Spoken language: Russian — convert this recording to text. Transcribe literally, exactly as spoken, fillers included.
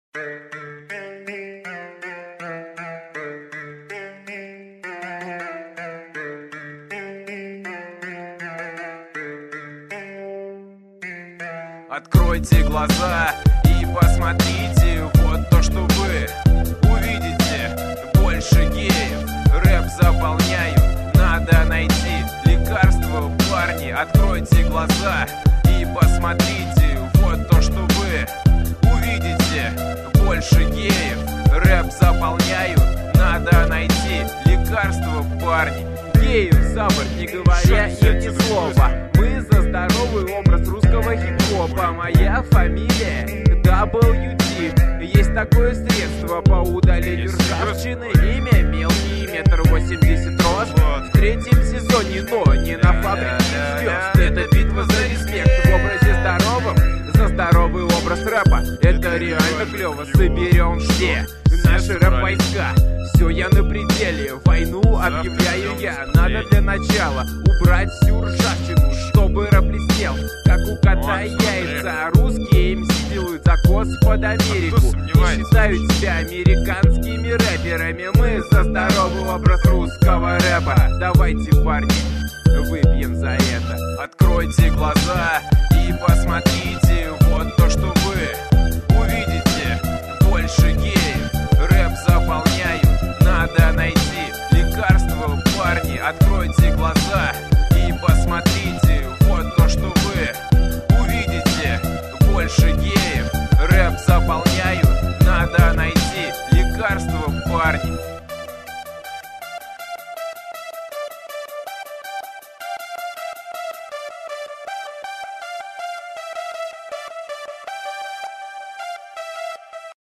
Откройте глаза и посмотрите вот то, что вы увидите. Больше геев, рэп заполняют, надо найти лекарство, парни. Откройте глаза и посмотрите вот то, что вы увидите. Больше геев, рэп заполняют, надо найти лекарство, парни. Геев за борт, не говоря им ни слова. Мы за здоровый образ русского хип-хопа. Моя фамилия дабл ю ти. Есть такое средство по удалению ржавчины. Имя мелкий, метр восемьдесят рост. В третьем сезоне, но не на фабрике звезд. Это битва за респект в образе здоровом. За здоровый образ рэпа. Это реально клево. Соберем все наши рэп-войска. Все, я на пределе, войну объявляю я. Надо для начала убрать всю ржавчину, чтобы рэп блестел, как у кота яйца. А русские эм си делают закос под Америку и считают себя американскими рэперами. Мы за здоровый образ русского рэпа. Давайте, парни, выпьем за это. Откройте глаза и посмотрите